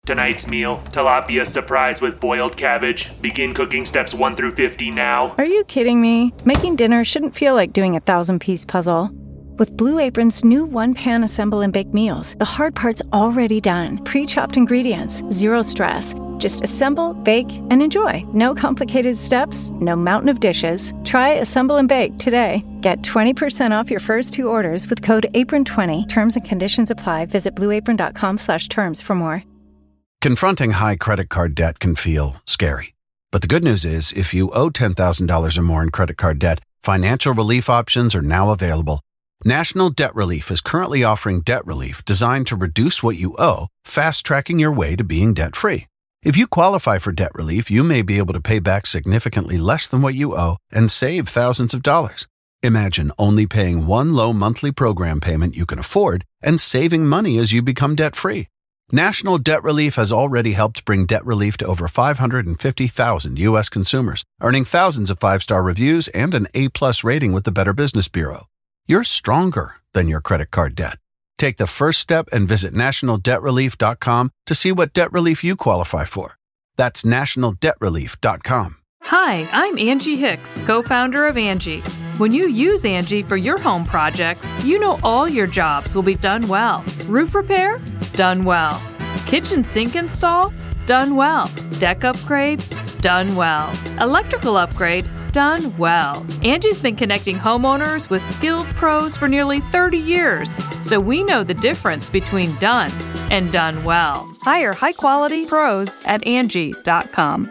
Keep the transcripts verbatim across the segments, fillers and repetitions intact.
Tonight's meal, tilapia surprise with boiled cabbage. Begin cooking steps one through fifty now. Are you kidding me? Making dinner shouldn't feel like doing a thousand-piece puzzle. With Blue Apron's new one-pan assemble and bake meals, the hard part's already done. Pre-chopped ingredients, zero stress. Just assemble, bake, and enjoy. No complicated steps, no mountain of dishes. Try Assemble and Bake today. Get twenty percent off your first two orders with code apron twenty. Terms and conditions apply. Visit blueapron.com slash terms for more. Confronting high credit card debt can feel scary. But the good news is, if you owe ten thousand dollars or more in credit card debt, financial relief options are now available. National Debt Relief is currently offering debt relief designed to reduce what you owe, fast-tracking your way to being debt-free. If you qualify for debt relief, you may be able to pay back significantly less than what you owe and save thousands of dollars. Imagine only paying one low monthly program payment you can afford and saving money as you become debt-free. National Debt Relief has already helped bring debt relief to over five hundred fifty thousand U S consumers, earning thousands of five-star reviews and an A-plus rating with the Better Business Bureau. You're stronger than your credit card debt. Take the first step and visit national debt relief dot com to see what debt relief you qualify for. That's national debt relief dot com. Hi, I'm Angie Hicks, co-founder of Angie. When you use Angie for your home projects, you know all your jobs will be done well. Roof repair? Done well. Kitchen sink install? Done well. Deck upgrades? Done well. Electrical upgrade? Done well. Angie's been connecting homeowners with skilled pros for nearly thirty years, so we know the difference between done and done well. Hire high-quality pros at Angie dot com.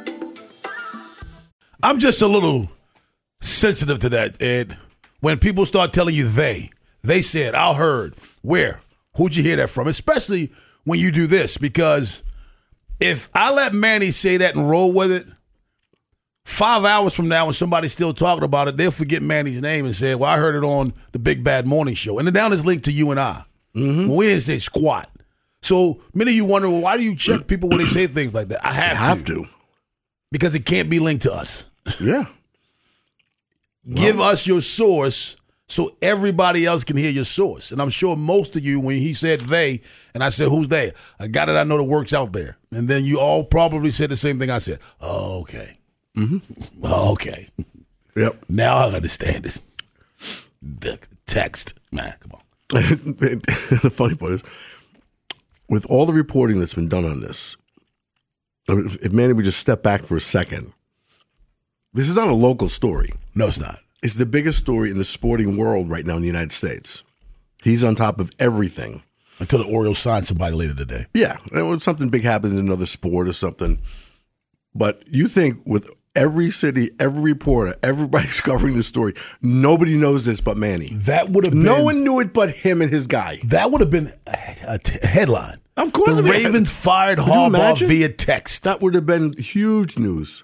I'm just a little sensitive to that, Ed. When people start telling you they, they said, I heard, where? Who'd you hear that from? Especially when you do this, because if I let Manny say that and roll with it, five hours from now when somebody's still talking about it, they'll forget Manny's name and say, well, I heard it on the Big Bad Morning Show. And then down is linked to you and I. Mm-hmm. We didn't say squat. So many of you wonder, well, why do you check people when they say things like that? I have, I have to. to. Because it can't be linked to us. Yeah. Give well, us your source so everybody else can hear your source. And I'm sure most of you, when he said they, and I said, who's they? A guy that I know that works out there. And then you all probably said the same thing I said. Oh, okay. Mm-hmm. Oh, okay. Yep. Now I understand it. The text. Man, come on. The funny part is, with all the reporting that's been done on this, if, if Manny would just step back for a second, this is not a local story. No, it's not. It's the biggest story in the sporting world right now in the United States. He's on top of everything. Until the Orioles sign somebody later today. Yeah. And when something big happens in another sport or something. But you think with every city, every reporter, everybody's covering this story, nobody knows this but Manny. That would have been. No one knew it but him and his guy. That would have been a t- headline. Of course. The Ravens fired Harbaugh via text. That would have been huge news.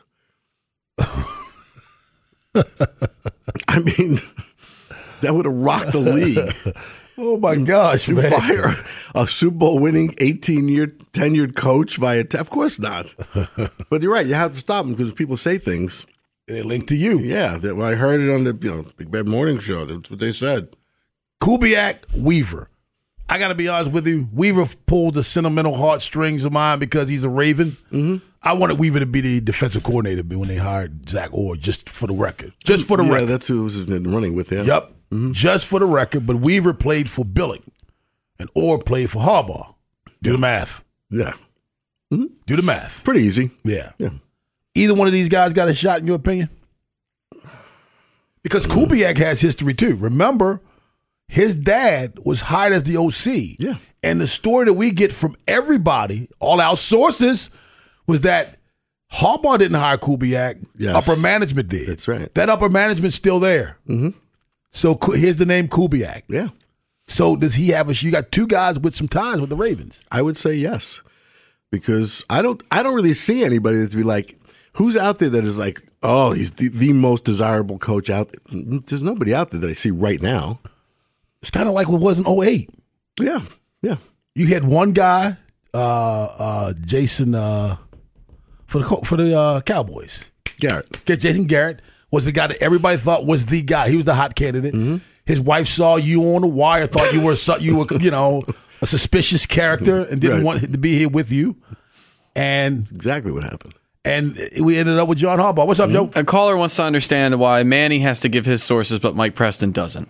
I mean, that would have rocked the league. Oh, my gosh, you man. fire a Super Bowl winning eighteen-year tenured coach via text? Of course not. But you're right. You have to stop them because people say things. They link to you. Yeah. That, well, I heard it on the you know Big Bad Morning Show. That's what they said. Kubiak, Weaver. I got to be honest with you. Weaver pulled the sentimental heartstrings of mine because he's a Raven. Mm-hmm. I wanted Weaver to be the defensive coordinator when they hired Zach Orr, just for the record. Just for the yeah, record. That's who was running with him. Yep. Mm-hmm. Just for the record. But Weaver played for Billick, and Orr played for Harbaugh. Do the math. Yeah. Mm-hmm. Do the math. Pretty easy. Yeah. Yeah. Either one of these guys got a shot, in your opinion? Because mm-hmm. Kubiak has history, too. Remember, his dad was hired as the O C. Yeah. And the story that we get from everybody, all our sources, was that Harbaugh didn't hire Kubiak. Yes. Upper management did. That's right. That upper management's still there. Mm-hmm. So here's the name Kubiak. Yeah. So does he have a? You got two guys with some ties with the Ravens. I would say yes, because I don't. I don't really see anybody that's be like, who's out there that is like, oh, he's the, the most desirable coach out there. There's nobody out there that I see right now. It's kind of like what was in oh eight. Yeah. Yeah. You had one guy, uh, uh, Jason, uh, for the for the uh, Cowboys. Garrett. Get Jason Garrett was the guy that everybody thought was the guy. He was the hot candidate. Mm-hmm. His wife saw you on the wire, thought you were you were you know a suspicious character, and didn't right. want to be here with you. And exactly what happened. And we ended up with John Harbaugh. What's up, Joe? A caller wants to understand why Manny has to give his sources, but Mike Preston doesn't.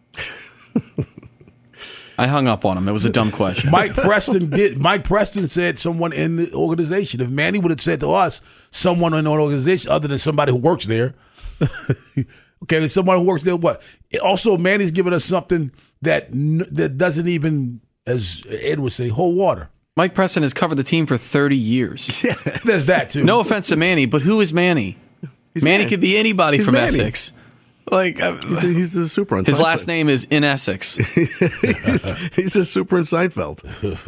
I hung up on him. It was a dumb question. Mike Preston did. Mike Preston said someone in the organization. If Manny would have said to us someone in the organization other than somebody who works there, okay, someone who works there, what? Also, Manny's giving us something that that doesn't even, as Ed would say, hold water. Mike Preston has covered the team for thirty years. Yeah, there's that too. No offense to Manny, but who is Manny? He's Manny Manny. could be anybody He's from Manny. Essex. Like uh, he's, a, he's the super on his Seinfeld. last name is in Essex. he's, he's a super in Seinfeld.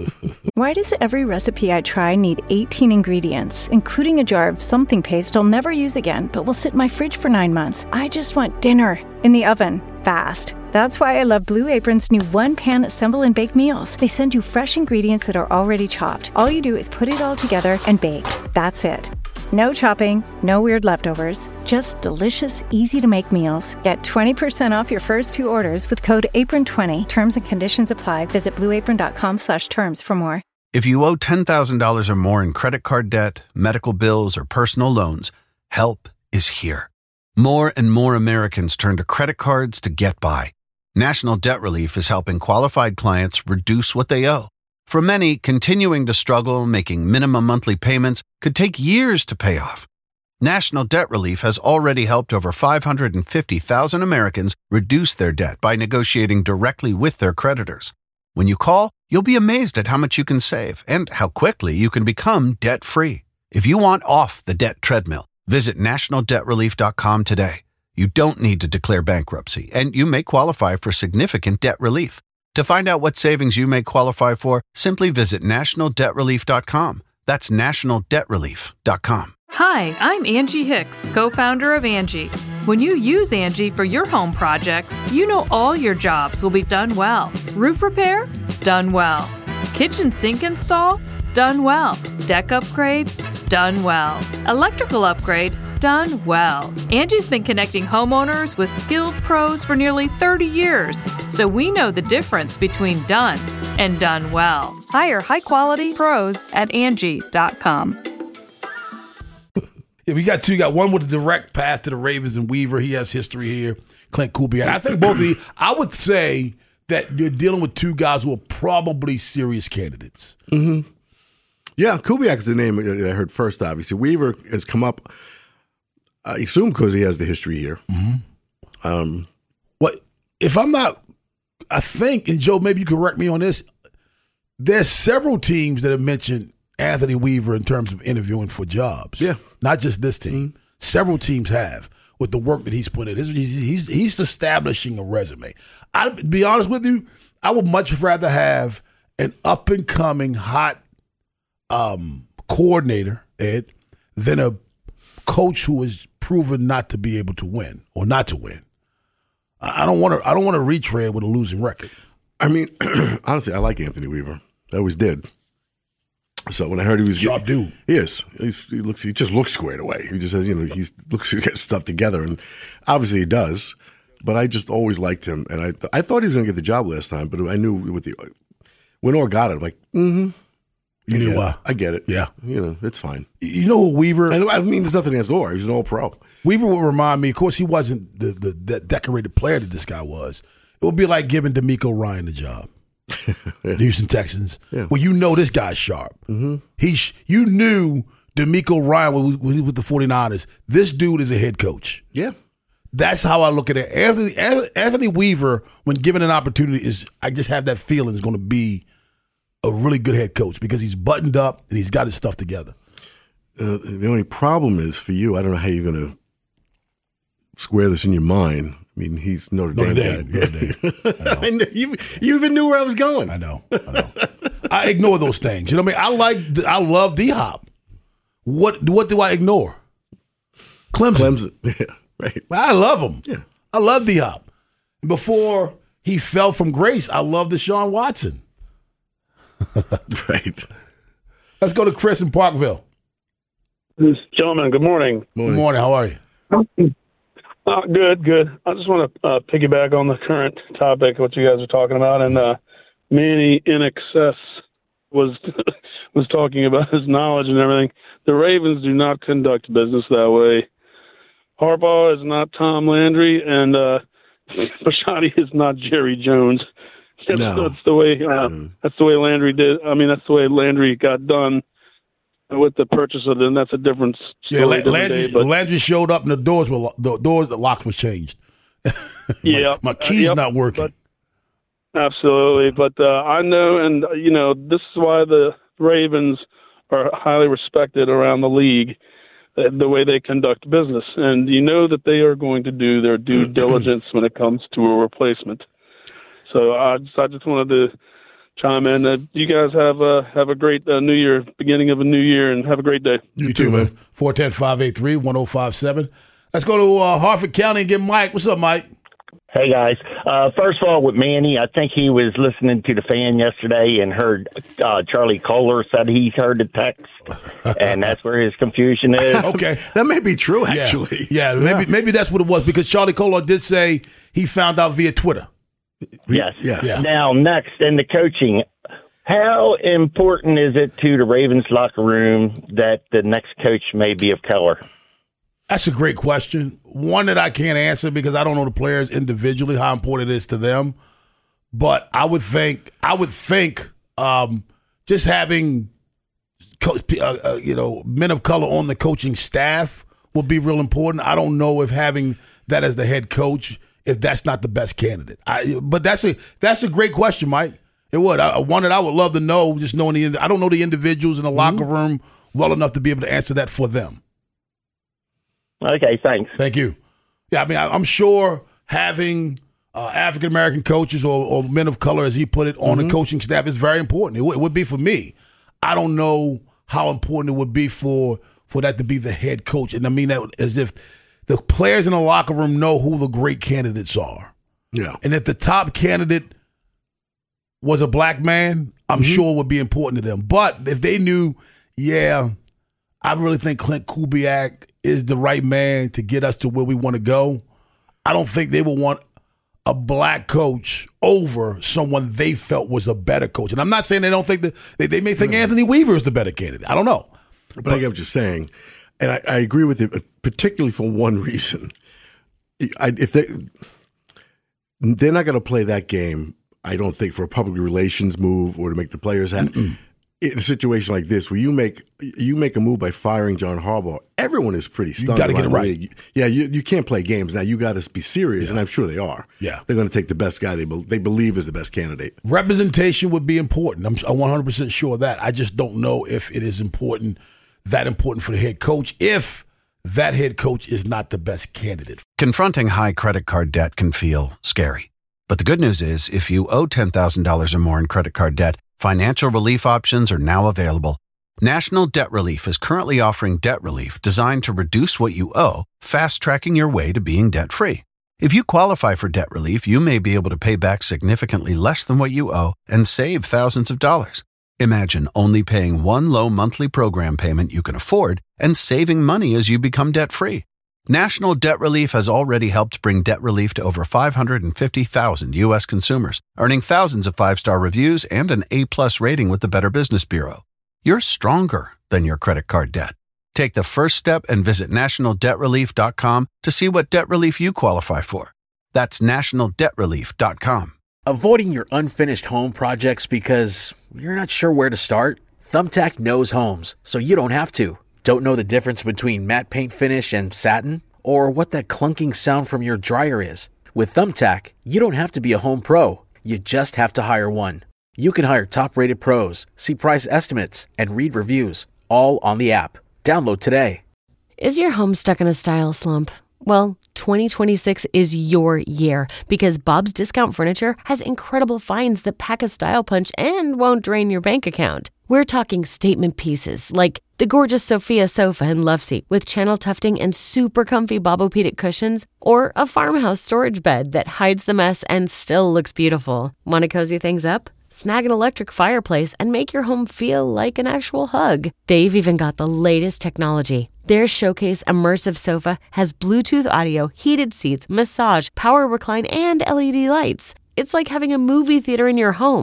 Why does every recipe I try need eighteen ingredients, including a jar of something paste I'll never use again, but will sit in my fridge for nine months? I just want dinner in the oven, fast. That's why I love Blue Apron's new one-pan assemble and bake meals. They send you fresh ingredients that are already chopped. All you do is put it all together and bake. That's it. No chopping, no weird leftovers, just delicious, easy-to-make meals. Get twenty percent off your first two orders with code apron twenty. Terms and conditions apply. Visit blueapron.com slash terms for more. If you owe ten thousand dollars or more in credit card debt, medical bills, or personal loans, help is here. More and more Americans turn to credit cards to get by. National Debt Relief is helping qualified clients reduce what they owe. For many, continuing to struggle making minimum monthly payments could take years to pay off. National Debt Relief has already helped over five hundred fifty thousand Americans reduce their debt by negotiating directly with their creditors. When you call, you'll be amazed at how much you can save and how quickly you can become debt-free. If you want off the debt treadmill, visit national debt relief dot com today. You don't need to declare bankruptcy, and you may qualify for significant debt relief. To find out what savings you may qualify for, simply visit national debt relief dot com. That's national debt relief dot com. Hi, I'm Angie Hicks, co-founder of Angie. When you use Angie for your home projects, you know all your jobs will be done well. Roof repair? Done well. Kitchen sink install? Done well. Deck upgrades? Done well. Electrical upgrade? Done well. Angie's been connecting homeowners with skilled pros for nearly thirty years, so we know the difference between done and done well. Hire high-quality pros at Angie dot com. Yeah, we got two. You got one with a direct path to the Ravens and Weaver. He has history here. Clint Kubiak. I think both of the. I would say that you're dealing with two guys who are probably serious candidates. Mm-hmm. Yeah, Kubiak is the name I heard first, obviously. Weaver has come up, I assume because he has the history here. Mm-hmm. Um, what if I'm not, I think, and Joe, maybe you can correct me on this, there's several teams that have mentioned Anthony Weaver in terms of interviewing for jobs. Yeah. Not just this team. Mm-hmm. Several teams have with the work that he's put in. He's, he's, he's establishing a resume. I'd be honest with you, I would much rather have an up-and-coming, hot um, coordinator, Ed, than a coach who is proven not to be able to win or not to win. I don't want to. I don't want to retread with a losing record. I mean, honestly, I like Anthony Weaver. I always did. So when I heard he was sharp dude, he is. He's, he looks. He just looks squared away. He just has, you know, he looks to get stuff together, and obviously he does. But I just always liked him, and I I thought he was going to get the job last time, but I knew with the when Orr got it, I'm like, mm-hmm. You knew why? I get it. Yeah, you know, it's fine. You know what Weaver? I, I mean, there's nothing against Orr. He's an all-pro. Weaver would remind me. Of course, he wasn't the, the the decorated player that this guy was. It would be like giving D'Amico Ryan the job. Yeah. The Houston Texans. Yeah. Well, you know this guy's sharp. Mm-hmm. He, you knew D'Amico Ryan when he was with the 49ers. This dude is a head coach. Yeah. That's how I look at it. Anthony, Anthony Weaver, when given an opportunity, is I just have that feeling is going to be a really good head coach because he's buttoned up and he's got his stuff together. Uh, the only problem is for you, I don't know how you're going to square this in your mind. I mean, he's Notre, Notre Dame. Dame. Notre Dame. I know. I know. You, you even knew where I was going. I know. I know. I ignore those things. You know what I mean? I like. I love D-Hop. What What do I ignore? Clemson. Clemson. Yeah, right. I love him. Yeah. I love D-Hop. Before he fell from grace, I loved Deshaun Watson. Right. Let's go to Chris in Parkville. Gentlemen, good morning. Good morning. How are you? Uh, good, good. I just want to uh, piggyback on the current topic, what you guys are talking about, and uh, Manny in excess was was talking about his knowledge and everything. The Ravens do not conduct business that way. Harbaugh is not Tom Landry, and uh, Bisciotti is not Jerry Jones. That's, No. that's the way. Uh, mm. That's the way Landry did. I mean, that's the way Landry got done with the purchase of them. That's a different story. Yeah, La- different Landry, day, but, Landry showed up and the doors were lo- the doors, the locks was changed. yeah, my, my key's uh, yep, not working. But, absolutely, but uh, I know, and uh, you know, this is why the Ravens are highly respected around the league. The way they conduct business, and you know that they are going to do their due diligence when it comes to a replacement. So I just, I just wanted to chime in. Uh, you guys have a have a great uh, New Year, beginning of a new year, and have a great day. You, you too, man. four one zero, five eight three, one zero five seven. Let's go to uh, Harford County and get Mike. What's up, Mike? Hey, guys. Uh, first of all, with Manny, I think he was listening to the fan yesterday and heard uh, Charlie Kohler said he's heard the text, and that's where his confusion is. Okay. That may be true, actually. Yeah, yeah maybe yeah. maybe that's what it was, because Charlie Kohler did say he found out via Twitter. Yes. yes. Yeah. Now, next, in the coaching, how important is it to the Ravens locker room that the next coach may be of color? That's a great question. One that I can't answer because I don't know the players individually, how important it is to them. But I would think, I would think, um, just having, co- uh, uh, you know, men of color on the coaching staff will be real important. I don't know if having that as the head coach, if that's not the best candidate. I, but that's a that's a great question, Mike. It would. I, one that I would love to know. Just knowing the, I don't know the individuals in the mm-hmm. locker room well enough to be able to answer that for them. Okay, thanks. Thank you. Yeah, I mean, I, I'm sure having uh, African-American coaches or, or men of color, as he put it, on mm-hmm. the coaching staff is very important. It, w- it would be for me. I don't know how important it would be for for that to be the head coach. And I mean that as if the players in the locker room know who the great candidates are. Yeah. And if the top candidate was a black man, I'm mm-hmm. sure it would be important to them. But if they knew, yeah, I really think Clint Kubiak is the right man to get us to where we want to go, I don't think they would want a black coach over someone they felt was a better coach. And I'm not saying they don't think that they, they may think mm. Anthony Weaver is the better candidate. I don't know. But, but I get what you're saying. And I, I agree with it, particularly for one reason. I, if they, they're not going to play that game, I don't think, for a public relations move or to make the players happy. Mm-mm. In a situation like this, where you make you make a move by firing John Harbaugh, everyone is pretty stunned. You got to get it right. Yeah, you, you can't play games now. You got to be serious, yeah. and I'm sure they are. Yeah, they're going to take the best guy they be, they believe is the best candidate. Representation would be important. I'm, I'm one hundred percent sure of that. I just don't know if it is important, that important for the head coach, if that head coach is not the best candidate. Confronting high credit card debt can feel scary, but the good news is, if you owe ten thousand dollars or more in credit card debt, financial relief options are now available. National Debt Relief is currently offering debt relief designed to reduce what you owe, fast-tracking your way to being debt-free. If you qualify for debt relief, you may be able to pay back significantly less than what you owe and save thousands of dollars. Imagine only paying one low monthly program payment you can afford and saving money as you become debt-free. National Debt Relief has already helped bring debt relief to over five hundred fifty thousand U S consumers, earning thousands of five-star reviews and an A-plus rating with the Better Business Bureau. You're stronger than your credit card debt. Take the first step and visit national debt relief dot com to see what debt relief you qualify for. That's national debt relief dot com. Avoiding your unfinished home projects because you're not sure where to start? Thumbtack knows homes, so you don't have to. Don't know the difference between matte paint finish and satin? Or what that clunking sound from your dryer is? With Thumbtack, you don't have to be a home pro. You just have to hire one. You can hire top-rated pros, see price estimates, and read reviews, all on the app. Download today. Is your home stuck in a style slump? Well, twenty twenty-six is your year because Bob's Discount Furniture has incredible finds that pack a style punch and won't drain your bank account. We're talking statement pieces like the gorgeous Sophia sofa and love seat with channel tufting and super comfy Bobopedic cushions, or a farmhouse storage bed that hides the mess and still looks beautiful. Want to cozy things up? Snag an electric fireplace and make your home feel like an actual hug. They've even got the latest technology. Their Showcase Immersive Sofa has Bluetooth audio, heated seats, massage, power recline, and L E D lights. It's like having a movie theater in your home.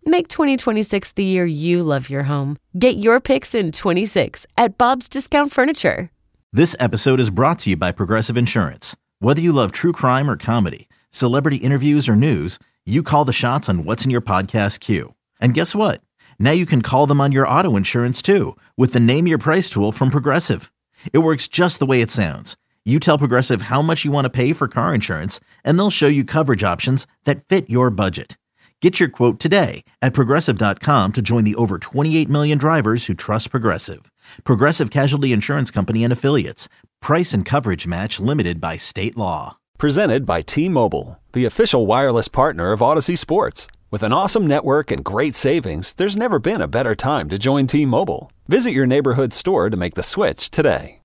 Make twenty twenty-six the year you love your home. Get your picks in twenty-six at Bob's Discount Furniture. This episode is brought to you by Progressive Insurance. Whether you love true crime or comedy, celebrity interviews or news, you call the shots on what's in your podcast queue. And guess what? Now you can call them on your auto insurance too with the Name Your Price tool from Progressive. It works just the way it sounds. You tell Progressive how much you want to pay for car insurance, and they'll show you coverage options that fit your budget. Get your quote today at Progressive dot com to join the over twenty-eight million drivers who trust Progressive. Progressive Casualty Insurance Company and Affiliates. Price and coverage match limited by state law. Presented by T-Mobile, the official wireless partner of Odyssey Sports. With an awesome network and great savings, there's never been a better time to join T-Mobile. Visit your neighborhood store to make the switch today.